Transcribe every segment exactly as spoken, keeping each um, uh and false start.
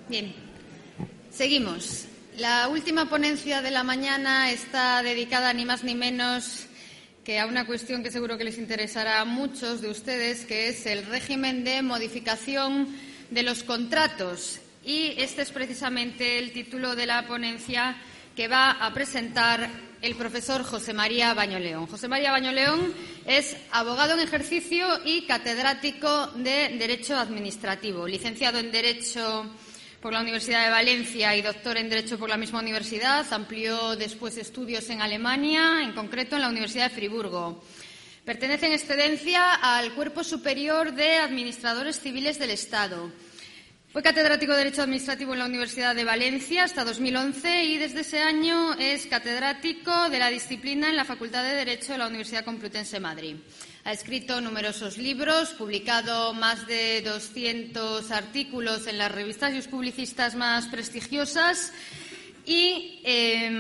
Bien, seguimos. La última ponencia de la mañana está dedicada ni más ni menos que a una cuestión que seguro que les interesará a muchos de ustedes, que es el régimen de modificación de los contratos. Y este es precisamente el título de la ponencia que va a presentar el profesor José María Bañoleón. José María Bañoleón es abogado en ejercicio y catedrático de Derecho Administrativo, licenciado en Derecho por la Universidad de Valencia y doctor en Derecho por la misma universidad. Amplió después estudios en Alemania, en concreto en la Universidad de Friburgo. Pertenece en excedencia al Cuerpo Superior de Administradores Civiles del Estado. Fue catedrático de Derecho Administrativo en la Universidad de Valencia hasta dos mil once y desde ese año es catedrático de la disciplina en la Facultad de Derecho de la Universidad Complutense de Madrid. Ha escrito numerosos libros, publicado más de doscientos artículos en las revistas y publicistas más prestigiosas y, eh,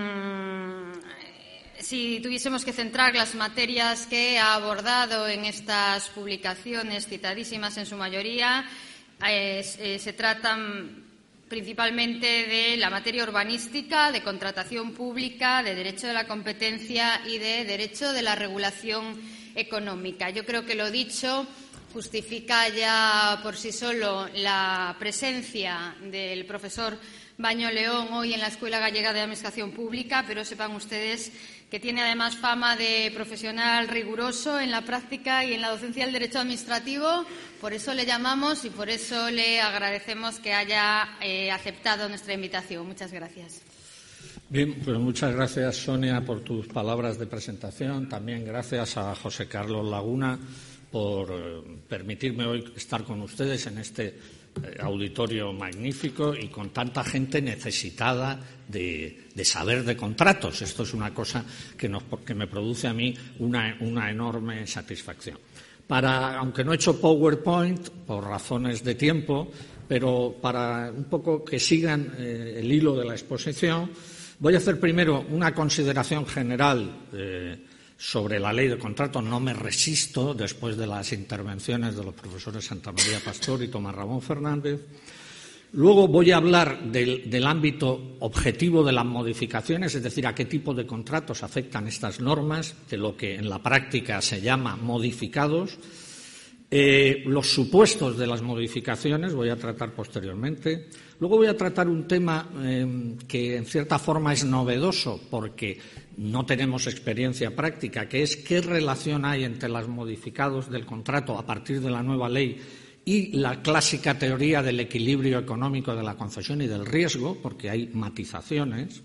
si tuviésemos que centrar las materias que ha abordado en estas publicaciones, citadísimas en su mayoría, eh, eh, se tratan principalmente de la materia urbanística, de contratación pública, de derecho de la competencia y de derecho de la regulación económica. Yo creo que lo dicho justifica ya por sí solo la presencia del profesor Bañoleón hoy en la Escuela Gallega de Administración Pública, pero sepan ustedes que tiene además fama de profesional riguroso en la práctica y en la docencia del derecho administrativo. Por eso le llamamos y por eso le agradecemos que haya eh, aceptado nuestra invitación. Muchas gracias. Bien, pues muchas gracias, Sonia, por tus palabras de presentación. También gracias a José Carlos Laguna por eh, permitirme hoy estar con ustedes en este eh, auditorio magnífico y con tanta gente necesitada de, de saber de contratos. Esto es una cosa que, nos, que me produce a mí una, una enorme satisfacción. Para, aunque no he hecho PowerPoint por razones de tiempo, pero para un poco que sigan eh, el hilo de la exposición, voy a hacer primero una consideración general eh, sobre la ley de contratos. No me resisto, después de las intervenciones de los profesores Santa María Pastor y Tomás Ramón Fernández. Luego voy a hablar del, del ámbito objetivo de las modificaciones, es decir, a qué tipo de contratos afectan estas normas, de lo que en la práctica se llama modificados. Eh, los supuestos de las modificaciones voy a tratar posteriormente. Luego voy a tratar un tema eh, que en cierta forma es novedoso porque no tenemos experiencia práctica, que es qué relación hay entre los modificados del contrato a partir de la nueva ley y la clásica teoría del equilibrio económico de la concesión y del riesgo, porque hay matizaciones.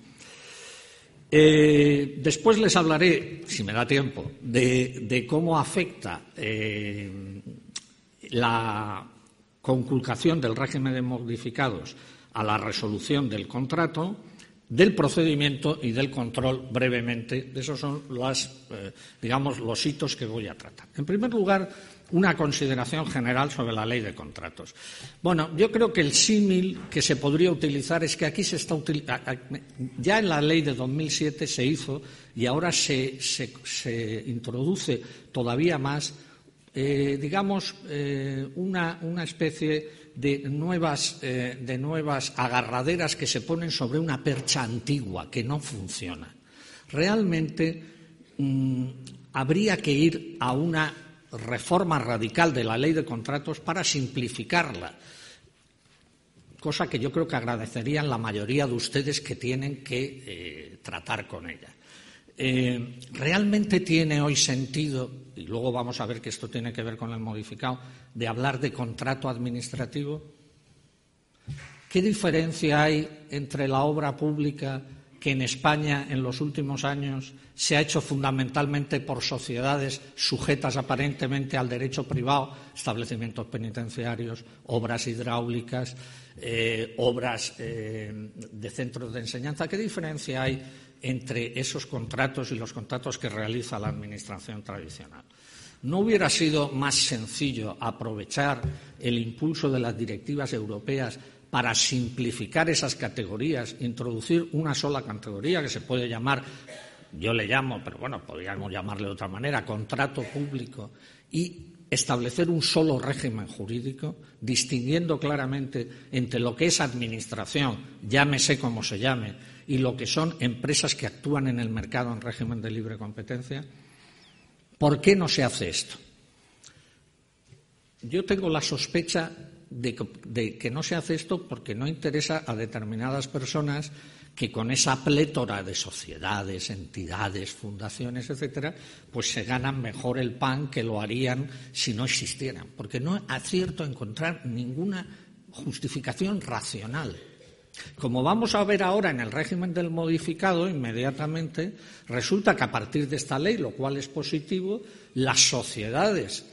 Eh, después les hablaré, si me da tiempo, de, de cómo afecta eh, la conculcación del régimen de modificados a la resolución del contrato, del procedimiento y del control brevemente. Esos son las, eh, digamos, los hitos que voy a tratar. En primer lugar, una consideración general sobre la ley de contratos. Bueno, yo creo que el símil que se podría utilizar es que aquí se está utilizando, ya en la ley de dos mil siete se hizo y ahora se, se, se introduce todavía más, eh, digamos, eh, una, una especie de nuevas, eh, de nuevas agarraderas que se ponen sobre una percha antigua que no funciona. Realmente mmm, habría que ir a una reforma radical de la ley de contratos para simplificarla, cosa que yo creo que agradecerían la mayoría de ustedes que tienen que eh, tratar con ella. Eh, ¿Realmente tiene hoy sentido, y luego vamos a ver que esto tiene que ver con el modificado, de hablar de contrato administrativo? ¿Qué diferencia hay entre la obra pública que en España en los últimos años se ha hecho fundamentalmente por sociedades sujetas aparentemente al derecho privado, establecimientos penitenciarios, obras hidráulicas, eh, obras eh, de centros de enseñanza? ¿Qué diferencia hay entre esos contratos y los contratos que realiza la Administración tradicional? ¿No hubiera sido más sencillo aprovechar el impulso de las directivas europeas para simplificar esas categorías, introducir una sola categoría que se puede llamar, yo le llamo, pero bueno, podríamos llamarle de otra manera, contrato público, y establecer un solo régimen jurídico, distinguiendo claramente entre lo que es administración, llámese como se llame, y lo que son empresas que actúan en el mercado en régimen de libre competencia. ¿Por qué no se hace esto? Yo tengo la sospecha de que, de que no se hace esto porque no interesa a determinadas personas que con esa plétora de sociedades, entidades, fundaciones, etcétera, pues se ganan mejor el pan que lo harían si no existieran. Porque no acierto a encontrar ninguna justificación racional. Como vamos a ver ahora en el régimen del modificado, inmediatamente resulta que a partir de esta ley, lo cual es positivo, las sociedades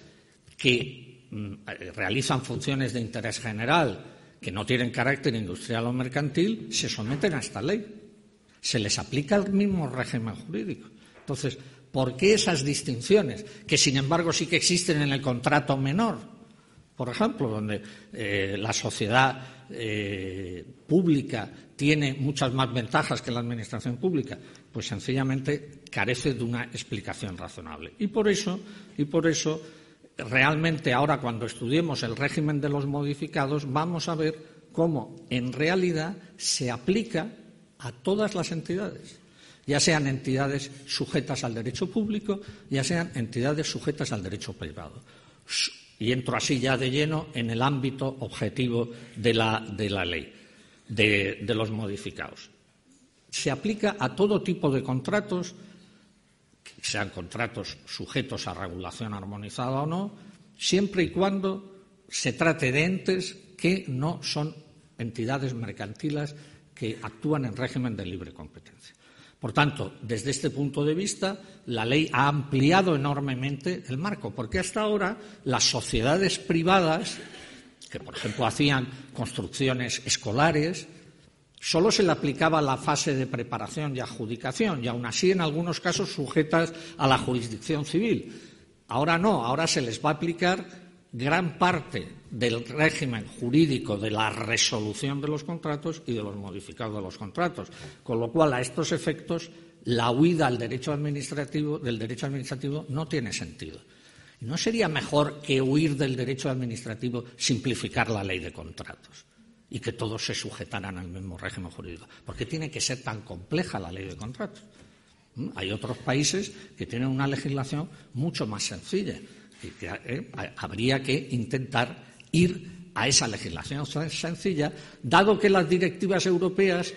que mm, realizan funciones de interés general, que no tienen carácter industrial o mercantil, se someten a esta ley. Se les aplica el mismo régimen jurídico. Entonces, ¿por qué esas distinciones? Que, sin embargo, sí que existen en el contrato menor, por ejemplo, donde eh, la sociedad eh, pública tiene muchas más ventajas que la administración pública, pues sencillamente carece de una explicación razonable. Y por eso, y por eso realmente ahora, cuando estudiemos el régimen de los modificados, vamos a ver cómo en realidad se aplica a todas las entidades, ya sean entidades sujetas al derecho público, ya sean entidades sujetas al derecho privado. Y entro así ya de lleno en el ámbito objetivo de la, de la ley, de, de los modificados. Se aplica a todo tipo de contratos, sean contratos sujetos a regulación armonizada o no, siempre y cuando se trate de entes que no son entidades mercantiles que actúan en régimen de libre competencia. Por tanto, desde este punto de vista, la ley ha ampliado enormemente el marco, porque hasta ahora las sociedades privadas, que por ejemplo hacían construcciones escolares, solo se le aplicaba la fase de preparación y adjudicación, y aún así en algunos casos sujetas a la jurisdicción civil. Ahora no, ahora se les va a aplicar gran parte del régimen jurídico de la resolución de los contratos y de los modificados de los contratos, con lo cual a estos efectos la huida al derecho administrativo del derecho administrativo no tiene sentido. ¿No sería mejor que huir del derecho administrativo simplificar la ley de contratos y que todos se sujetaran al mismo régimen jurídico? ¿Por qué tiene que ser tan compleja la ley de contratos? ¿Mm? Hay otros países que tienen una legislación mucho más sencilla y que eh, habría que intentar ir a esa legislación sencilla, dado que las directivas europeas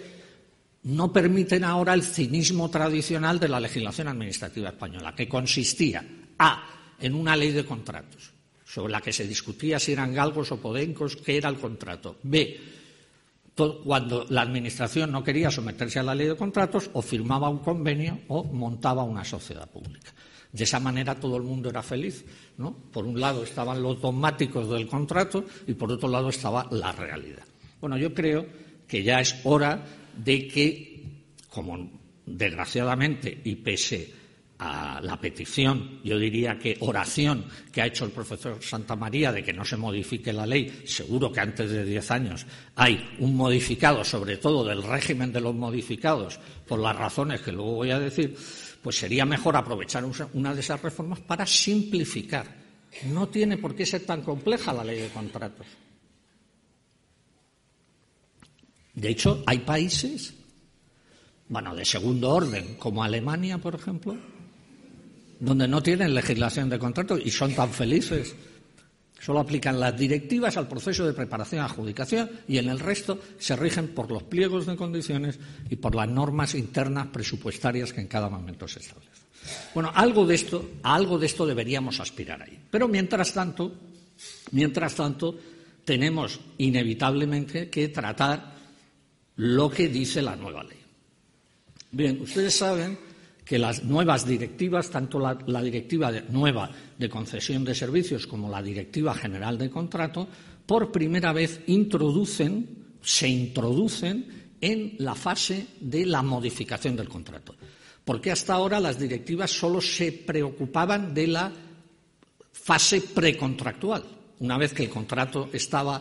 no permiten ahora el cinismo tradicional de la legislación administrativa española, que consistía a en una ley de contratos, sobre la que se discutía si eran galgos o podencos, qué era el contrato. B, todo, cuando la Administración no quería someterse a la ley de contratos, o firmaba un convenio o montaba una sociedad pública. De esa manera todo el mundo era feliz, ¿no? Por un lado estaban los dogmáticos del contrato y por otro lado estaba la realidad. Bueno, yo creo que ya es hora de que, como desgraciadamente y pese a la petición, yo diría que oración que ha hecho el profesor Santamaría de que no se modifique la ley, seguro que antes de diez años hay un modificado, sobre todo del régimen de los modificados, por las razones que luego voy a decir, pues sería mejor aprovechar una de esas reformas para simplificar. No tiene por qué ser tan compleja la ley de contratos. De hecho, hay países, bueno, de segundo orden, como Alemania, por ejemplo, donde no tienen legislación de contratos y son tan felices. Solo aplican las directivas al proceso de preparación y adjudicación y en el resto se rigen por los pliegos de condiciones y por las normas internas presupuestarias que en cada momento se establecen. Bueno, algo de esto, a algo de esto deberíamos aspirar ahí. Pero mientras tanto, mientras tanto, tenemos inevitablemente que tratar lo que dice la nueva ley. Bien, ustedes saben que las nuevas directivas, tanto la, la directiva de, nueva de concesión de servicios como la directiva general de contrato, por primera vez introducen, se introducen en la fase de la modificación del contrato. Porque hasta ahora las directivas solo se preocupaban de la fase precontractual. Una vez que el contrato estaba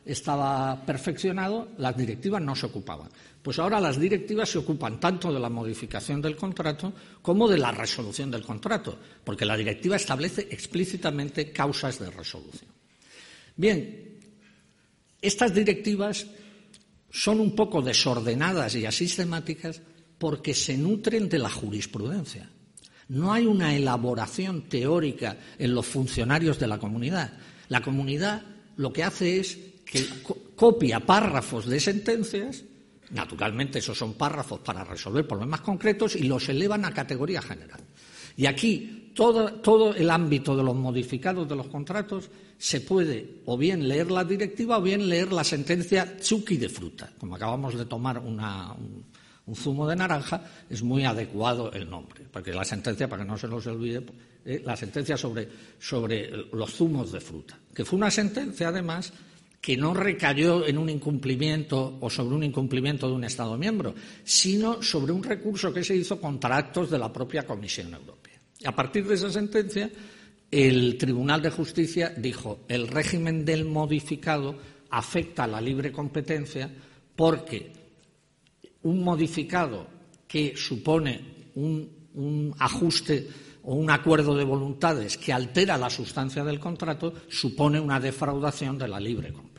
estaba perfeccionado, las directivas no se ocupaban. Pues ahora las directivas se ocupan tanto de la modificación del contrato como de la resolución del contrato, porque la directiva establece explícitamente causas de resolución. Bien, estas directivas son un poco desordenadas y asistemáticas porque se nutren de la jurisprudencia. No hay una elaboración teórica en los funcionarios de la comunidad. La comunidad lo que hace es que copia párrafos de sentencias, naturalmente esos son párrafos para resolver problemas concretos, y los elevan a categoría general. Y aquí todo, todo el ámbito de los modificados de los contratos se puede o bien leer la directiva o bien leer la sentencia Tsuki de fruta. Como acabamos de tomar una, un, un zumo de naranja, es muy adecuado el nombre, porque la sentencia, para que no se nos olvide, eh, la sentencia sobre, sobre los zumos de fruta, que fue una sentencia, además, que no recayó en un incumplimiento o sobre un incumplimiento de un Estado miembro, sino sobre un recurso que se hizo contra actos de la propia Comisión Europea. Y a partir de esa sentencia, el Tribunal de Justicia dijo: el régimen del modificado afecta a la libre competencia porque un modificado que supone un, un ajuste o un acuerdo de voluntades que altera la sustancia del contrato supone una defraudación de la libre competencia.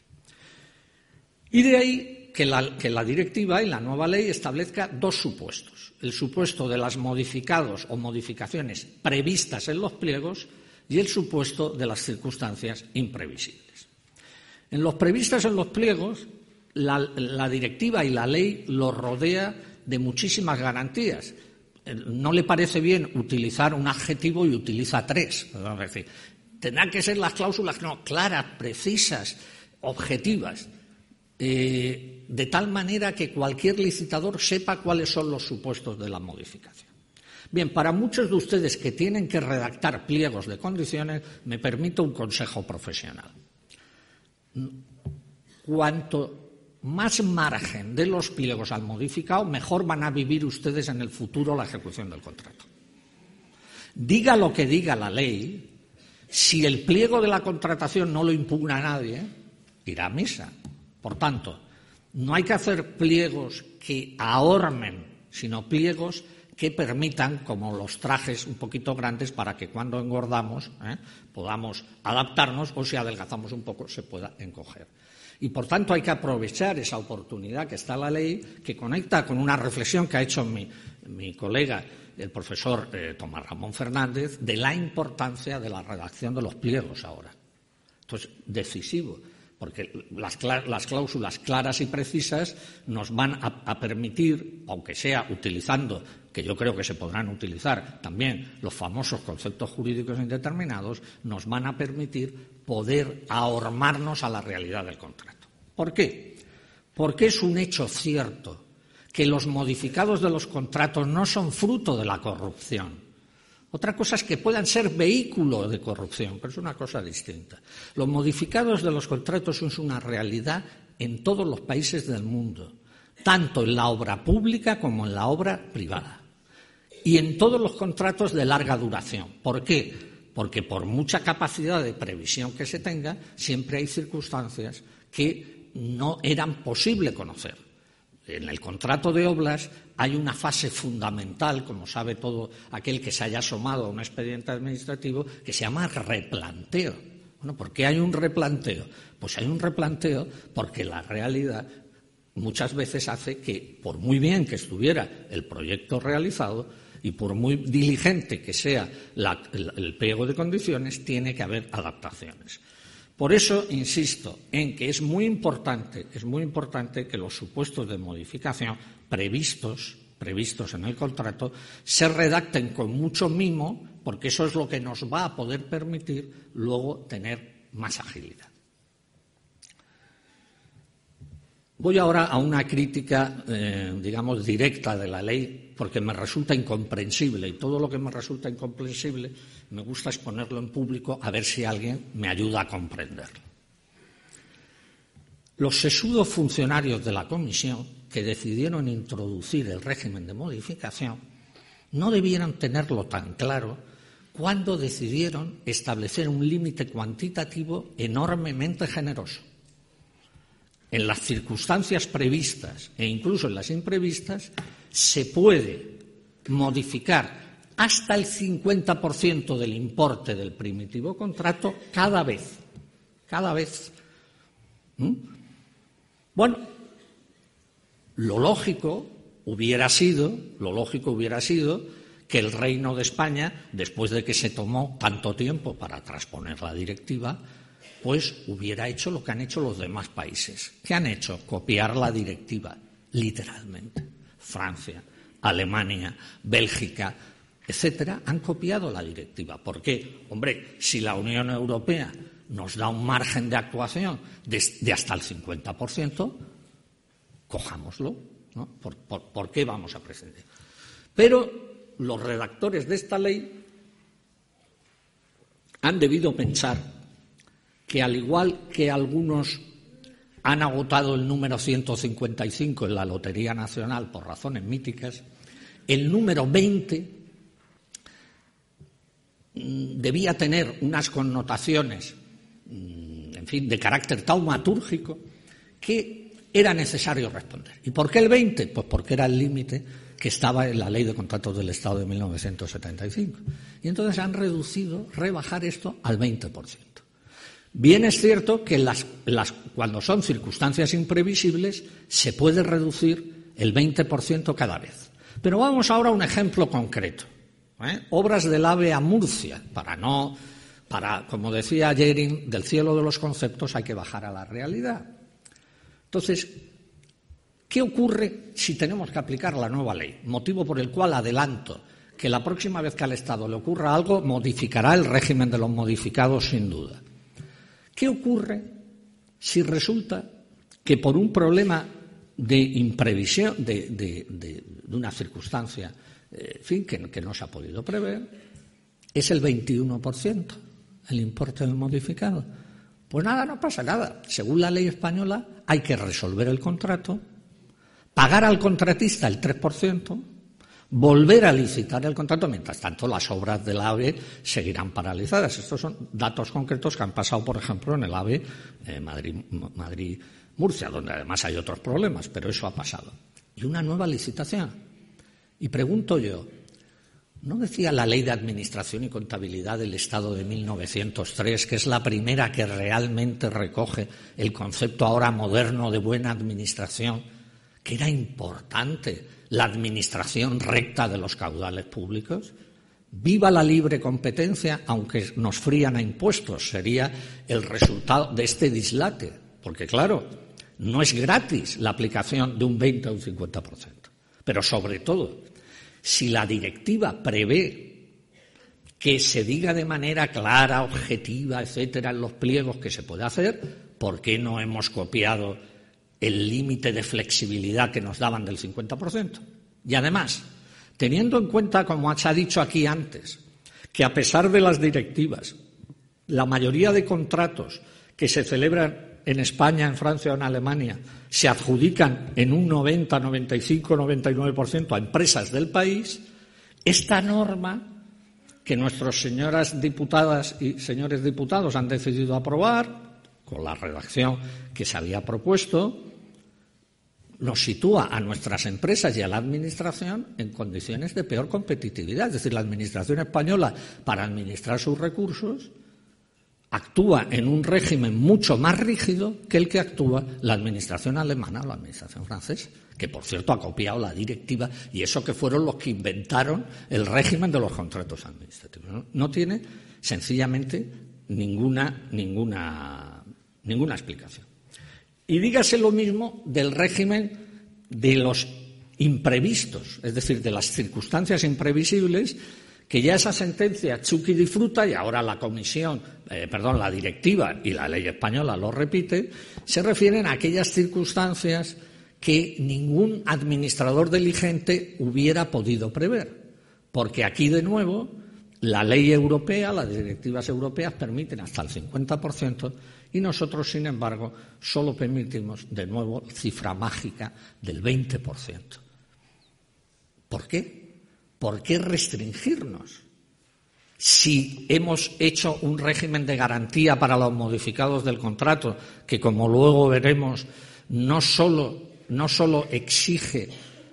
Y de ahí que la, que la directiva y la nueva ley establezca dos supuestos: el supuesto de las modificados o modificaciones previstas en los pliegos y el supuesto de las circunstancias imprevisibles. En los previstos en los pliegos, la, la directiva y la ley lo rodea de muchísimas garantías. No le parece bien utilizar un adjetivo y utiliza tres. Es decir, tendrán que ser las cláusulas no, claras, precisas, objetivas, eh, de tal manera que cualquier licitador sepa cuáles son los supuestos de la modificación. Bien, para muchos de ustedes que tienen que redactar pliegos de condiciones, me permito un consejo profesional. Cuanto más margen de los pliegos al modificado, mejor van a vivir ustedes en el futuro la ejecución del contrato. Diga lo que diga la ley, si el pliego de la contratación no lo impugna a nadie, irá a misa. Por tanto, no hay que hacer pliegos que ahormen, sino pliegos que permitan, como los trajes un poquito grandes, para que cuando engordamos ¿eh? podamos adaptarnos, o si adelgazamos un poco se pueda encoger. Y, por tanto, hay que aprovechar esa oportunidad que está la ley, que conecta con una reflexión que ha hecho mi, mi colega, el profesor eh, Tomás Ramón Fernández, de la importancia de la redacción de los pliegos ahora. Entonces, decisivo, porque las, las cláusulas claras y precisas nos van a, a permitir, aunque sea utilizando, que yo creo que se podrán utilizar también los famosos conceptos jurídicos indeterminados, nos van a permitir poder ahormarnos a la realidad del contrato. ¿Por qué? Porque es un hecho cierto que los modificados de los contratos no son fruto de la corrupción. Otra cosa es que puedan ser vehículo de corrupción, pero es una cosa distinta. Los modificados de los contratos son una realidad en todos los países del mundo, tanto en la obra pública como en la obra privada, y en todos los contratos de larga duración. ¿Por qué? Porque por mucha capacidad de previsión que se tenga, siempre hay circunstancias que no eran posible conocer. En el contrato de obras hay una fase fundamental, como sabe todo aquel que se haya asomado a un expediente administrativo, que se llama replanteo. Bueno, ¿por qué hay un replanteo? Pues hay un replanteo porque la realidad muchas veces hace que, por muy bien que estuviera el proyecto realizado y por muy diligente que sea la, el, el pliego de condiciones, tiene que haber adaptaciones. Por eso insisto en que es muy importante, es muy importante que los supuestos de modificación previstos, previstos en el contrato se redacten con mucho mimo, porque eso es lo que nos va a poder permitir luego tener más agilidad. Voy ahora a una crítica, eh, digamos, directa de la ley, porque me resulta incomprensible, y todo lo que me resulta incomprensible me gusta exponerlo en público a ver si alguien me ayuda a comprenderlo. Los sesudos funcionarios de la Comisión que decidieron introducir el régimen de modificación no debieron tenerlo tan claro cuando decidieron establecer un límite cuantitativo enormemente generoso. en las circunstancias previstas e incluso en las imprevistas, se puede modificar hasta el cincuenta por ciento del importe del primitivo contrato cada vez. Cada vez. ¿Mm? Bueno, lo lógico hubiera sido, lo lógico hubiera sido que el Reino de España, después de que se tomó tanto tiempo para transponer la directiva, pues hubiera hecho lo que han hecho los demás países. ¿Qué han hecho? Copiar la directiva, literalmente. Francia, Alemania, Bélgica, etcétera, han copiado la directiva. ¿Por qué? Hombre, si la Unión Europea nos da un margen de actuación de, de hasta el cincuenta por ciento, cojámoslo, ¿no? ¿Por, por, ¿Por qué vamos a prescindir? Pero los redactores de esta ley han debido pensar que, al igual que algunos han agotado el número ciento cincuenta y cinco en la Lotería Nacional por razones míticas, el número veinte debía tener unas connotaciones, en fin, de carácter taumatúrgico, que era necesario responder. ¿Y por qué el veinte? Pues porque era el límite que estaba en la Ley de Contratos del Estado de mil novecientos setenta y cinco. Y entonces han reducido, rebajar esto al veinte por ciento. Bien es cierto que las, las, cuando son circunstancias imprevisibles se puede reducir el veinte por ciento cada vez. Pero vamos ahora a un ejemplo concreto. ¿eh? Obras del AVE a Murcia, para no, para, como decía Jering, del cielo de los conceptos hay que bajar a la realidad. Entonces, ¿qué ocurre si tenemos que aplicar la nueva ley? Motivo por el cual adelanto que la próxima vez que al Estado le ocurra algo, modificará el régimen de los modificados sin duda. ¿Qué ocurre si resulta que por un problema de imprevisión, de, de, de, de una circunstancia, eh, en fin, que, que no se ha podido prever, es el veintiuno por ciento el importe del modificado? Pues nada, no pasa nada. Según la ley española hay que resolver el contrato, pagar al contratista el tres por ciento, volver a licitar el contrato. Mientras tanto, las obras del AVE seguirán paralizadas. Estos son datos concretos que han pasado, por ejemplo, en el AVE eh, Madrid, Madrid-Murcia, donde además hay otros problemas, pero eso ha pasado. Y una nueva licitación. Y pregunto yo, ¿no decía la Ley de Administración y Contabilidad del Estado de mil novecientos tres, que es la primera que realmente recoge el concepto ahora moderno de buena administración, que era importante la administración recta de los caudales públicos? Viva la libre competencia, aunque nos frían a impuestos, sería el resultado de este dislate. Porque, claro, no es gratis la aplicación de un veinte o un cincuenta por ciento. Pero, sobre todo, si la directiva prevé que se diga de manera clara, objetiva, etcétera, en los pliegos que se puede hacer, ¿por qué no hemos copiado el límite de flexibilidad que nos daban del cincuenta por ciento? Y además, teniendo en cuenta, como se ha dicho aquí antes, que a pesar de las directivas, la mayoría de contratos que se celebran en España, en Francia o en Alemania se adjudican en un noventa, noventa y cinco, noventa y nueve por ciento a empresas del país, esta norma que nuestras señoras diputadas y señores diputados han decidido aprobar, con la redacción que se había propuesto, nos sitúa a nuestras empresas y a la Administración en condiciones de peor competitividad. Es decir, la Administración española, para administrar sus recursos, actúa en un régimen mucho más rígido que el que actúa la Administración alemana o la Administración francesa, que, por cierto, ha copiado la directiva, y eso que fueron los que inventaron el régimen de los contratos administrativos. No, no tiene, sencillamente, ninguna, ninguna, ninguna explicación. Y dígase lo mismo del régimen de los imprevistos, es decir, de las circunstancias imprevisibles, que ya esa sentencia Chucky disfruta, y ahora la comisión, eh, perdón, la directiva y la ley española lo repite, se refieren a aquellas circunstancias que ningún administrador diligente hubiera podido prever. Porque aquí, de nuevo, la ley europea, las directivas europeas permiten hasta el cincuenta por ciento y nosotros, sin embargo, solo permitimos, de nuevo, cifra mágica del veinte por ciento. ¿Por qué? ¿Por qué restringirnos? Si hemos hecho un régimen de garantía para los modificados del contrato, que, como luego veremos, no solo, no solo exige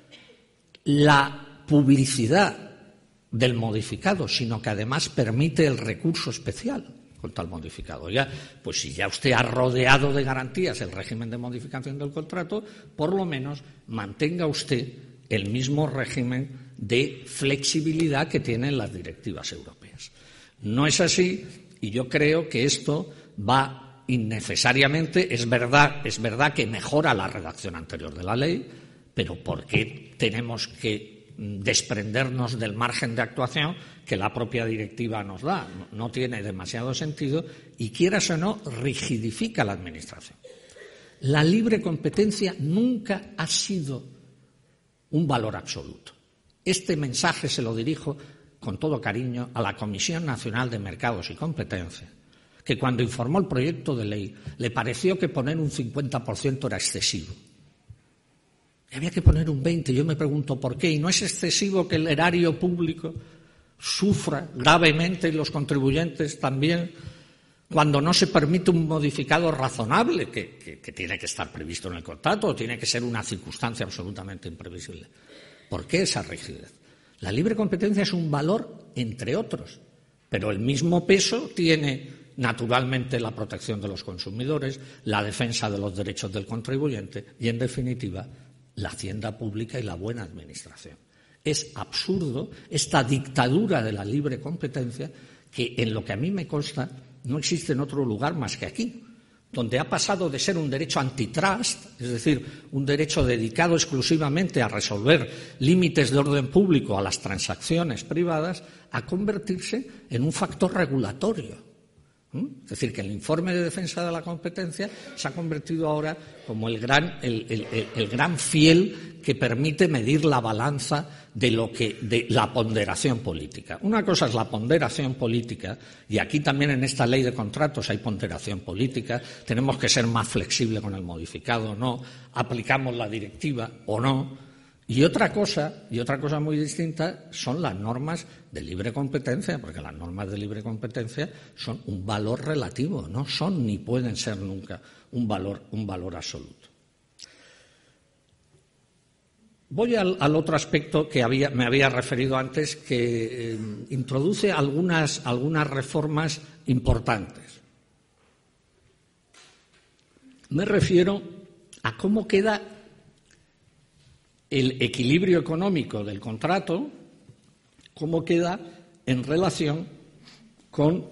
la publicidad del modificado, sino que además permite el recurso especial contra el modificado. Ya, pues si ya usted ha rodeado de garantías el régimen de modificación del contrato, por lo menos mantenga usted el mismo régimen de flexibilidad que tienen las directivas europeas. No es así, y yo creo que esto va innecesariamente, es verdad, es verdad que mejora la redacción anterior de la ley, pero ¿por qué tenemos que desprendernos del margen de actuación que la propia directiva nos da? No, no tiene demasiado sentido y, quieras o no, rigidifica la administración. La libre competencia nunca ha sido un valor absoluto. Este mensaje se lo dirijo con todo cariño a la Comisión Nacional de Mercados y Competencia, que cuando informó el proyecto de ley le pareció que poner un cincuenta por ciento era excesivo. Había que poner un veinte por ciento. Yo me pregunto por qué. ¿Y no es excesivo que el erario público sufra gravemente y los contribuyentes también cuando no se permite un modificado razonable que, que, que tiene que estar previsto en el contrato o tiene que ser una circunstancia absolutamente imprevisible? ¿Por qué esa rigidez? La libre competencia es un valor, entre otros, pero el mismo peso tiene naturalmente la protección de los consumidores, la defensa de los derechos del contribuyente y, en definitiva, la hacienda pública y la buena administración. Es absurdo esta dictadura de la libre competencia que, en lo que a mí me consta, no existe en otro lugar más que aquí, donde ha pasado de ser un derecho antitrust, es decir, un derecho dedicado exclusivamente a resolver límites de orden público a las transacciones privadas, a convertirse en un factor regulatorio. Es decir, que el informe de defensa de la competencia se ha convertido ahora como el gran, el, el, el, el gran fiel que permite medir la balanza de lo que, de la ponderación política. Una cosa es la ponderación política, y aquí también en esta ley de contratos hay ponderación política, tenemos que ser más flexibles con el modificado o no, aplicamos la directiva o no. Y otra cosa, y otra cosa muy distinta, son las normas de libre competencia, porque las normas de libre competencia son un valor relativo, no son ni pueden ser nunca un valor, un valor absoluto. Voy al, al otro aspecto que había, me había referido antes, que eh, introduce algunas, algunas reformas importantes. Me refiero a cómo queda el equilibrio económico del contrato, cómo queda en relación con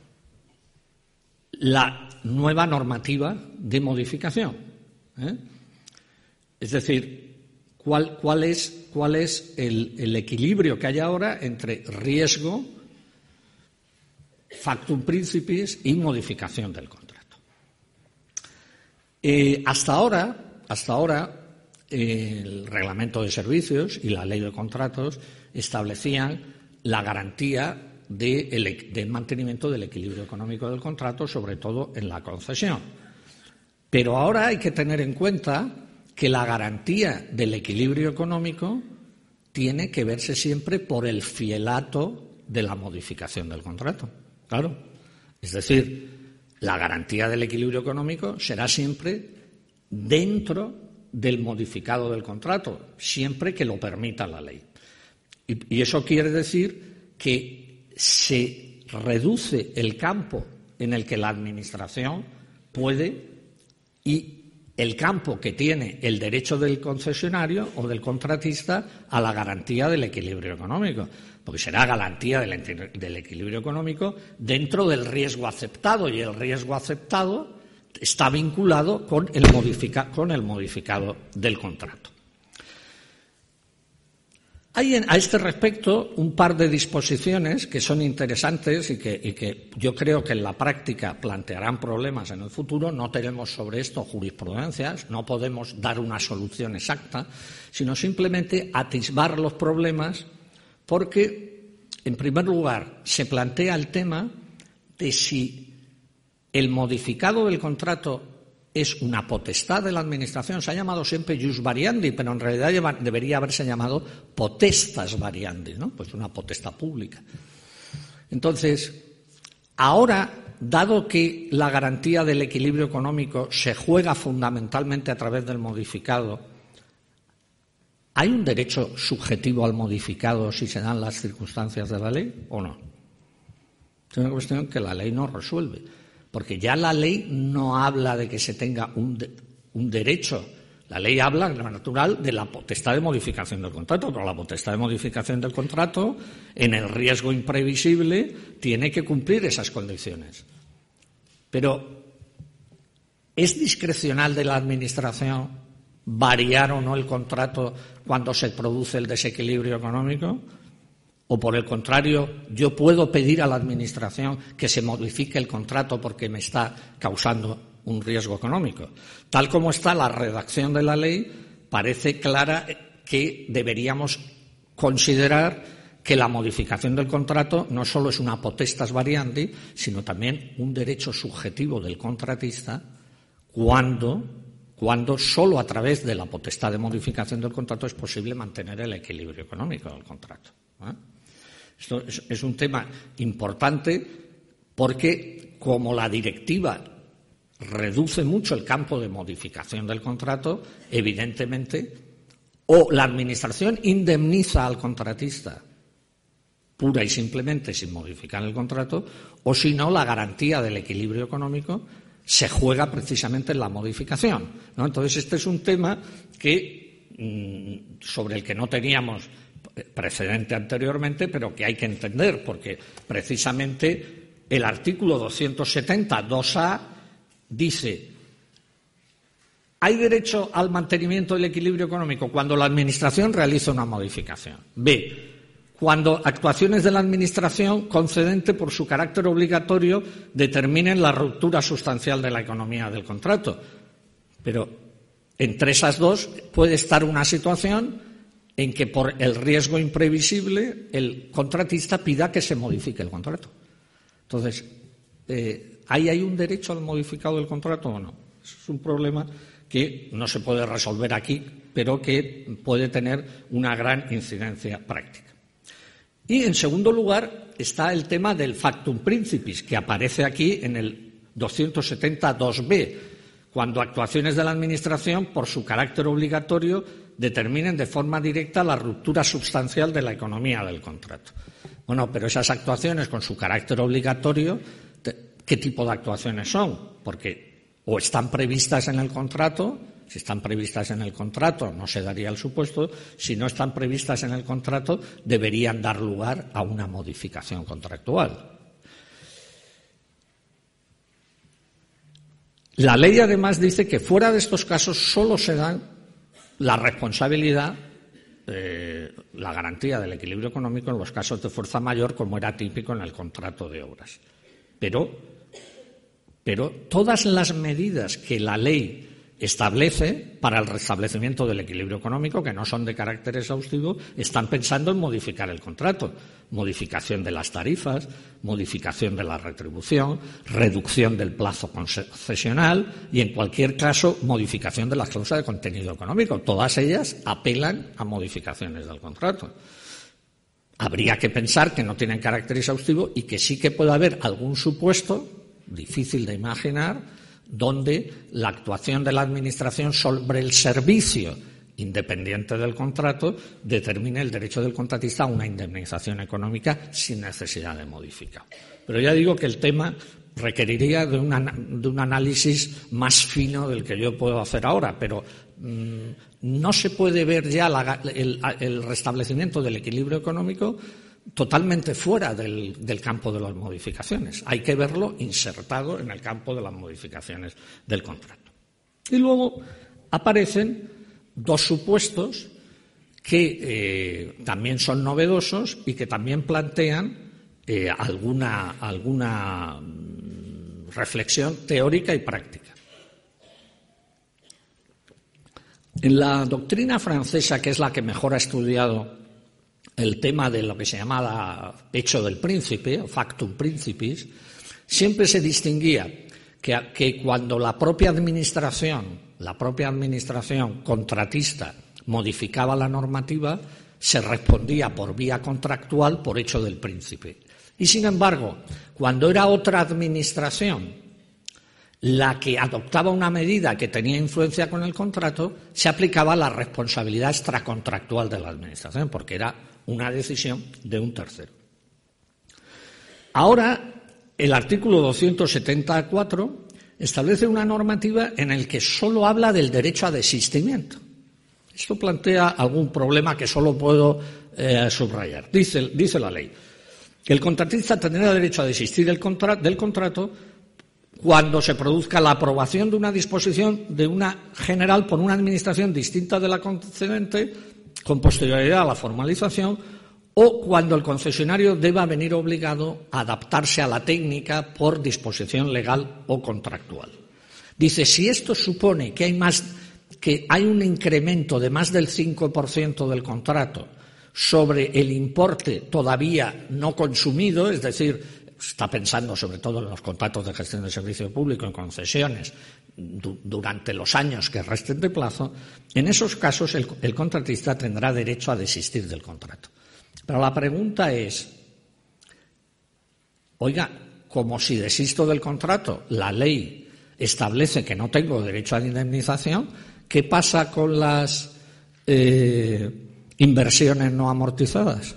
la nueva normativa de modificación. ¿eh? Es decir, cuál, cuál es, cuál es el, el equilibrio que hay ahora entre riesgo, factum principis y modificación del contrato. Eh, hasta ahora, hasta ahora, el reglamento de servicios y la ley de contratos establecían la garantía de el, del mantenimiento del equilibrio económico del contrato, sobre todo en la concesión. Pero ahora hay que tener en cuenta que la garantía del equilibrio económico tiene que verse siempre por el fielato de la modificación del contrato. Claro. Es decir, la garantía del equilibrio económico será siempre dentro del modificado del contrato, siempre que lo permita la ley. Y, y eso quiere decir que se reduce el campo en el que la Administración puede, y el campo que tiene el derecho del concesionario o del contratista a la garantía del equilibrio económico, porque será garantía del, del equilibrio económico dentro del riesgo aceptado, y el riesgo aceptado está vinculado con el, modifica, con el modificado del contrato. Hay en, a este respecto un par de disposiciones que son interesantes y que, y que yo creo que en la práctica plantearán problemas en el futuro. No tenemos sobre esto jurisprudencias, no podemos dar una solución exacta, sino simplemente atisbar los problemas porque, en primer lugar, se plantea el tema de si el modificado del contrato es una potestad de la Administración. Se ha llamado siempre jus variandi, pero en realidad debería haberse llamado potestas variandi, ¿no? Pues una potestad pública. Entonces, ahora dado que la garantía del equilibrio económico se juega fundamentalmente a través del modificado, ¿hay un derecho subjetivo al modificado si se dan las circunstancias de la ley o no? Es una cuestión que la ley no resuelve, porque ya la ley no habla de que se tenga un, de, un derecho. La ley habla, en lo natural, de la potestad de modificación del contrato, pero la potestad de modificación del contrato, en el riesgo imprevisible, tiene que cumplir esas condiciones. Pero, ¿es discrecional de la Administración variar o no el contrato cuando se produce el desequilibrio económico? ¿O, por el contrario, yo puedo pedir a la Administración que se modifique el contrato porque me está causando un riesgo económico? Tal como está la redacción de la ley, parece clara que deberíamos considerar que la modificación del contrato no solo es una potestas variandi, sino también un derecho subjetivo del contratista cuando, cuando solo a través de la potestad de modificación del contrato es posible mantener el equilibrio económico del contrato. ¿eh? Esto es, es un tema importante porque, como la directiva reduce mucho el campo de modificación del contrato, evidentemente, o la Administración indemniza al contratista pura y simplemente sin modificar el contrato, o si no, la garantía del equilibrio económico se juega precisamente en la modificación, ¿no? Entonces, este es un tema que mmm, sobre el que no teníamos precedente anteriormente, pero que hay que entender, porque precisamente el artículo doscientos setenta dos A dice: hay derecho al mantenimiento del equilibrio económico cuando la Administración realiza una modificación. B, cuando actuaciones de la Administración concedente por su carácter obligatorio determinen la ruptura sustancial de la economía del contrato. Pero entre esas dos puede estar una situación en que por el riesgo imprevisible el contratista pida que se modifique el contrato. Entonces, eh, ¿ahí hay un derecho al modificado del contrato o no? Es un problema que no se puede resolver aquí, pero que puede tener una gran incidencia práctica. Y, en segundo lugar, está el tema del factum principis, que aparece aquí en el doscientos setenta dos B, cuando actuaciones de la Administración, por su carácter obligatorio, determinen de forma directa la ruptura sustancial de la economía del contrato. Bueno, pero esas actuaciones con su carácter obligatorio, ¿qué tipo de actuaciones son? Porque o están previstas en el contrato, si están previstas en el contrato no se daría el supuesto, si no están previstas en el contrato deberían dar lugar a una modificación contractual. La ley además dice que fuera de estos casos solo se dan la responsabilidad, eh, la garantía del equilibrio económico en los casos de fuerza mayor, como era típico en el contrato de obras. Pero, pero todas las medidas que la ley establece para el restablecimiento del equilibrio económico, que no son de carácter exhaustivo, están pensando en modificar el contrato. Modificación de las tarifas, modificación de la retribución, reducción del plazo concesional y, en cualquier caso, modificación de las cláusulas de contenido económico. Todas ellas apelan a modificaciones del contrato. Habría que pensar que no tienen carácter exhaustivo y que sí que puede haber algún supuesto, difícil de imaginar, donde la actuación de la Administración sobre el servicio, independiente del contrato, determine el derecho del contratista a una indemnización económica sin necesidad de modificar. Pero ya digo que el tema requeriría de, una, de un análisis más fino del que yo puedo hacer ahora, pero mmm, no se puede ver ya la, el, el restablecimiento del equilibrio económico totalmente fuera del, del campo de las modificaciones. Hay que verlo insertado en el campo de las modificaciones del contrato. Y luego aparecen dos supuestos que eh, también son novedosos y que también plantean eh, alguna, alguna reflexión teórica y práctica. En la doctrina francesa, que es la que mejor ha estudiado el tema de lo que se llamaba hecho del príncipe, factum principis, siempre se distinguía que, que cuando la propia administración, la propia administración contratista modificaba la normativa, se respondía por vía contractual por hecho del príncipe. Y, sin embargo, cuando era otra administración la que adoptaba una medida que tenía influencia con el contrato, se aplicaba la responsabilidad extracontractual de la administración, porque era una decisión de un tercero. Ahora, el artículo doscientos setenta y cuatro establece una normativa en la que solo habla del derecho a desistimiento. Esto plantea algún problema que solo puedo eh, subrayar. Dice, dice la ley que el contratista tendrá derecho a desistir del, contra, del contrato cuando se produzca la aprobación de una disposición de una general por una administración distinta de la concedente con posterioridad a la formalización, o cuando el concesionario deba venir obligado a adaptarse a la técnica por disposición legal o contractual. Dice, si esto supone que hay más, que hay un incremento de más del cinco por ciento del contrato sobre el importe todavía no consumido, es decir, está pensando sobre todo en los contratos de gestión de servicio público, en concesiones, du- durante los años que resten de plazo, en esos casos el, el contratista tendrá derecho a desistir del contrato. Pero la pregunta es, oiga, como si desisto del contrato, la ley establece que no tengo derecho a la indemnización, ¿qué pasa con las eh, inversiones no amortizadas?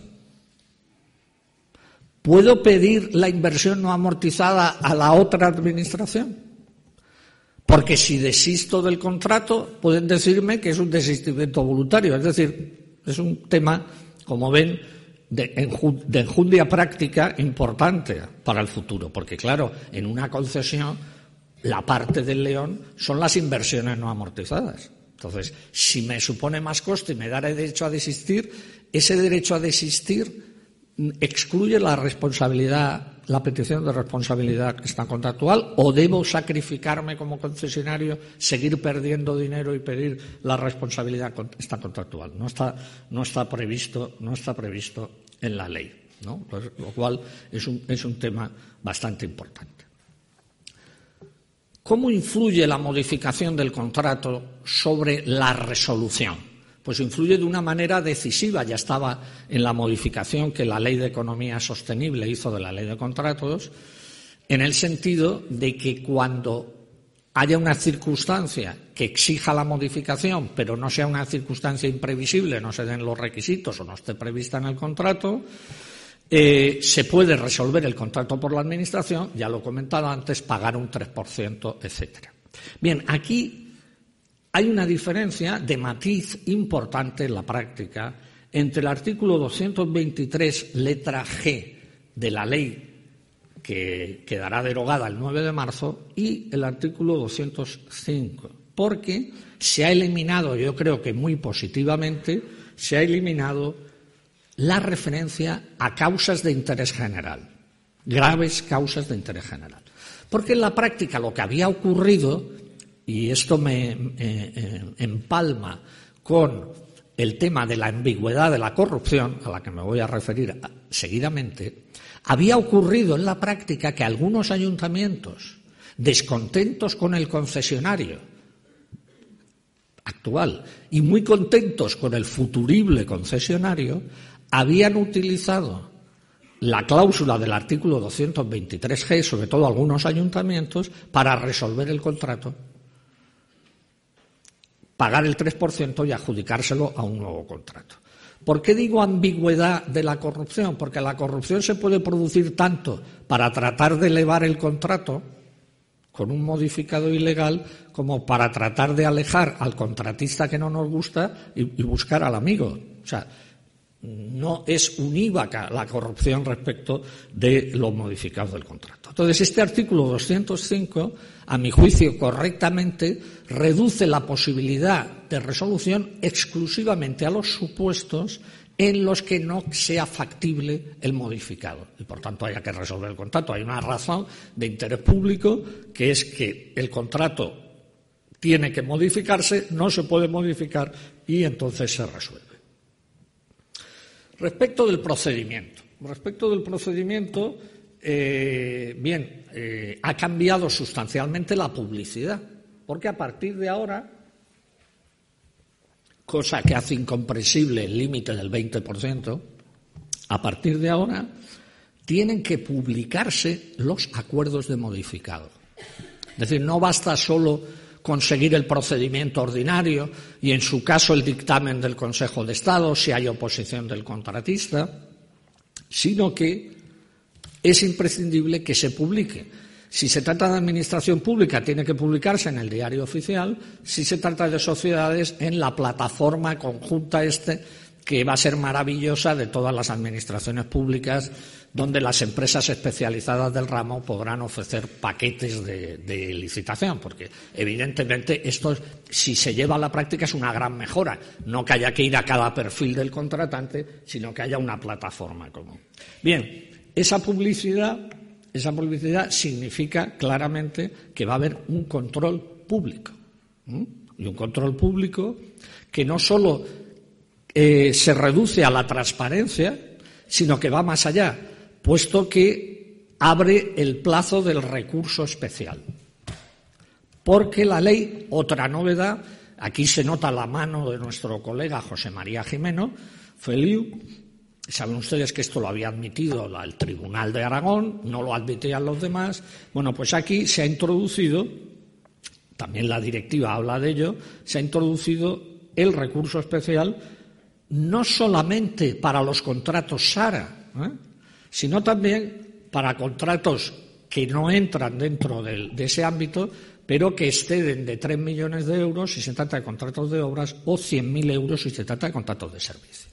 ¿Puedo pedir la inversión no amortizada a la otra administración? Porque si desisto del contrato, pueden decirme que es un desistimiento voluntario. Es decir, es un tema, como ven, de, enju- de enjundia práctica importante para el futuro. Porque, claro, en una concesión, la parte del león son las inversiones no amortizadas. Entonces, si me supone más coste y me dará derecho a desistir, ese derecho a desistir excluye la responsabilidad, la petición de responsabilidad extracontractual, o debo sacrificarme como concesionario, seguir perdiendo dinero y pedir la responsabilidad extracontractual. No está, no está previsto, no está previsto en la ley, ¿no? Lo cual es un, es un tema bastante importante. ¿Cómo influye la modificación del contrato sobre la resolución? Pues influye de una manera decisiva. Ya estaba en la modificación que la Ley de Economía Sostenible hizo de la Ley de Contratos, en el sentido de que cuando haya una circunstancia que exija la modificación, pero no sea una circunstancia imprevisible, no se den los requisitos o no esté prevista en el contrato, eh, se puede resolver el contrato por la Administración, ya lo he comentado antes, pagar un tres por ciento, etcétera. Bien, aquí hay una diferencia de matiz importante en la práctica entre el artículo doscientos veintitrés, letra G, de la ley que quedará derogada el nueve de marzo, y el artículo doscientos cinco, porque se ha eliminado, yo creo que muy positivamente, se ha eliminado la referencia a causas de interés general, graves causas de interés general. Porque en la práctica lo que había ocurrido, y esto me eh, eh, empalma con el tema de la ambigüedad de la corrupción, a la que me voy a referir seguidamente, había ocurrido en la práctica que algunos ayuntamientos, descontentos con el concesionario actual y muy contentos con el futurible concesionario, habían utilizado la cláusula del artículo doscientos veintitrés G, sobre todo algunos ayuntamientos, para resolver el contrato, pagar el tres por ciento y adjudicárselo a un nuevo contrato. ¿Por qué digo ambigüedad de la corrupción? Porque la corrupción se puede producir tanto para tratar de elevar el contrato con un modificado ilegal como para tratar de alejar al contratista que no nos gusta y, y buscar al amigo. O sea, no es unívoca la corrupción respecto de los modificados del contrato. Entonces, este artículo doscientos cinco, a mi juicio, correctamente, reduce la posibilidad de resolución exclusivamente a los supuestos en los que no sea factible el modificado y, por tanto, haya que resolver el contrato. Hay una razón de interés público, que es que el contrato tiene que modificarse, no se puede modificar y entonces se resuelve. Respecto del procedimiento, respecto del procedimiento, eh, bien, eh, ha cambiado sustancialmente la publicidad, porque a partir de ahora, cosa que hace incomprensible el límite del veinte por ciento, a partir de ahora tienen que publicarse los acuerdos de modificado. Es decir, no basta solo conseguir el procedimiento ordinario y, en su caso, el dictamen del Consejo de Estado, si hay oposición del contratista, sino que es imprescindible que se publique. Si se trata de administración pública, tiene que publicarse en el Diario Oficial. Si se trata de sociedades, en la plataforma conjunta este, que va a ser maravillosa, de todas las administraciones públicas, donde las empresas especializadas del ramo podrán ofrecer paquetes de, de licitación, porque evidentemente esto, si se lleva a la práctica, es una gran mejora. No que haya que ir a cada perfil del contratante, sino que haya una plataforma común. Bien, esa publicidad, esa publicidad significa claramente que va a haber un control público. ¿Mm? Y un control público que no solo eh, se reduce a la transparencia, sino que va más allá, puesto que abre el plazo del recurso especial. Porque la ley, otra novedad, aquí se nota la mano de nuestro colega José María Jimeno Feliu. Saben ustedes que esto lo había admitido el Tribunal de Aragón, no lo admitían los demás. Bueno, pues aquí se ha introducido, también la directiva habla de ello, se ha introducido el recurso especial no solamente para los contratos SARA, ¿eh? sino también para contratos que no entran dentro de, de ese ámbito, pero que exceden de tres millones de euros si se trata de contratos de obras o cien mil euros si se trata de contratos de servicio.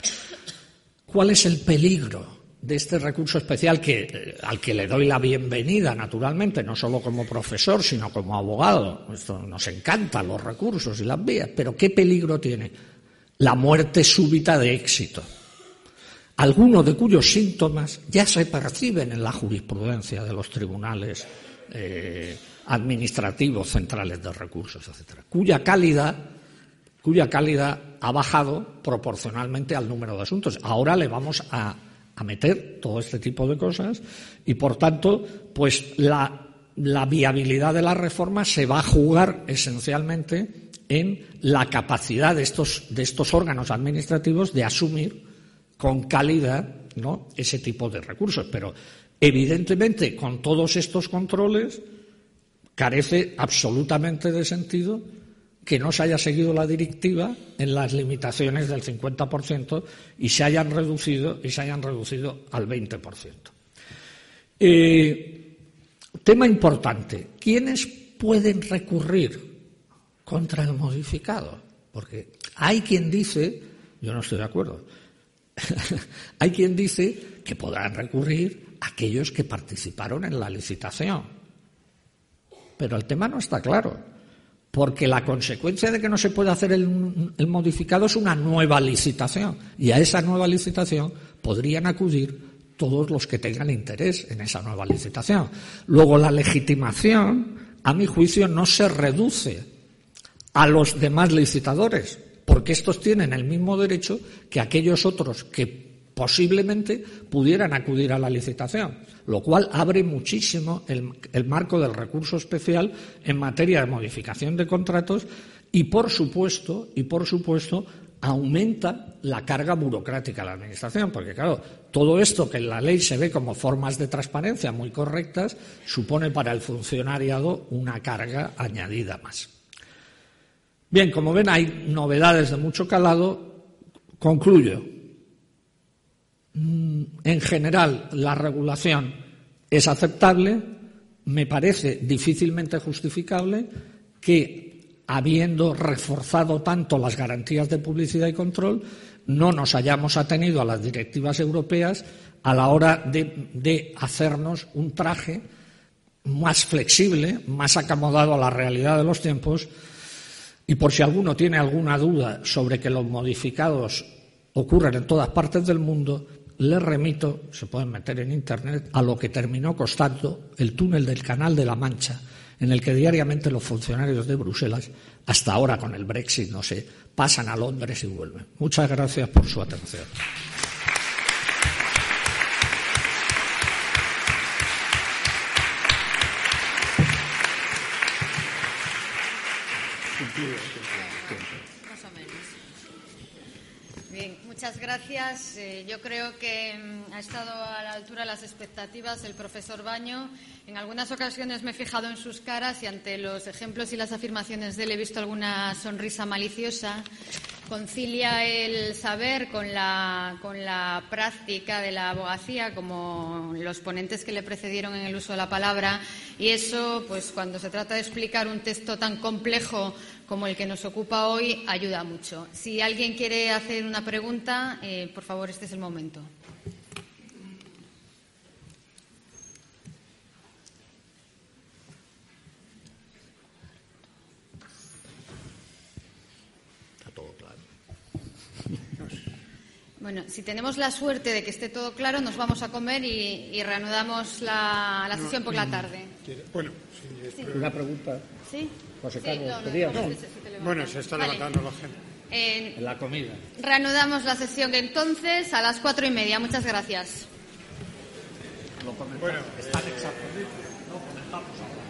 ¿Cuál es el peligro de este recurso especial que, al que le doy la bienvenida, naturalmente, no solo como profesor, sino como abogado? Esto nos encanta, los recursos y las vías, pero ¿qué peligro tiene? La muerte súbita de éxito, algunos de cuyos síntomas ya se perciben en la jurisprudencia de los tribunales eh, administrativos centrales de recursos, etcétera, cuya calidad, cuya calidad ha bajado proporcionalmente al número de asuntos. Ahora le vamos a, a meter todo este tipo de cosas y, por tanto, pues la, la viabilidad de la reforma se va a jugar esencialmente en la capacidad de estos, de estos órganos administrativos de asumir con calidad, ¿no?, ese tipo de recursos. Pero, evidentemente, con todos estos controles, carece absolutamente de sentido que no se haya seguido la directiva en las limitaciones del cincuenta por ciento y se hayan reducido, y se hayan reducido al veinte por ciento. Eh, tema importante. ¿Quiénes pueden recurrir contra el modificado? Porque hay quien dice, yo no estoy de acuerdo, hay quien dice que podrán recurrir aquellos que participaron en la licitación. Pero el tema no está claro, porque la consecuencia de que no se pueda hacer el, el modificado es una nueva licitación, y a esa nueva licitación podrían acudir todos los que tengan interés en esa nueva licitación. Luego, la legitimación, a mi juicio, no se reduce a los demás licitadores, porque estos tienen el mismo derecho que aquellos otros que posiblemente pudieran acudir a la licitación, lo cual abre muchísimo el, el marco del recurso especial en materia de modificación de contratos y, por supuesto, y por supuesto, aumenta la carga burocrática de la Administración, porque, claro, todo esto que en la ley se ve como formas de transparencia muy correctas, supone para el funcionariado una carga añadida más. Bien, como ven, hay novedades de mucho calado. Concluyo. En general, la regulación es aceptable. Me parece difícilmente justificable que, habiendo reforzado tanto las garantías de publicidad y control, no nos hayamos atenido a las directivas europeas a la hora de, de hacernos un traje más flexible, más acomodado a la realidad de los tiempos. Y por si alguno tiene alguna duda sobre que los modificados ocurren en todas partes del mundo, les remito, se pueden meter en Internet, a lo que terminó costando el túnel del Canal de la Mancha, en el que diariamente los funcionarios de Bruselas, hasta ahora con el Brexit, no sé, pasan a Londres y vuelven. Muchas gracias por su atención. Más o menos. Bien, muchas gracias. Eh, yo creo que mm, ha estado a la altura de las expectativas el profesor Baño. En algunas ocasiones me he fijado en sus caras y ante los ejemplos y las afirmaciones de él he visto alguna sonrisa maliciosa. Concilia el saber con la, con la práctica de la abogacía, como los ponentes que le precedieron en el uso de la palabra, y eso, pues cuando se trata de explicar un texto tan complejo como el que nos ocupa hoy, ayuda mucho. Si alguien quiere hacer una pregunta, eh, por favor, este es el momento. Bueno, si tenemos la suerte de que esté todo claro, nos vamos a comer y, y reanudamos la, la sesión por la tarde. Bueno, sí. Una pregunta. ¿Sí? José Sí, Carlos, no, no, ¿pedías? no, no, sí, sí, bueno, se está vale. levantando la gente. Eh, En la comida. Reanudamos la sesión entonces a las cuatro y media. Muchas gracias. Lo comentamos. Bueno, Están exactamente. Lo comentamos ahora.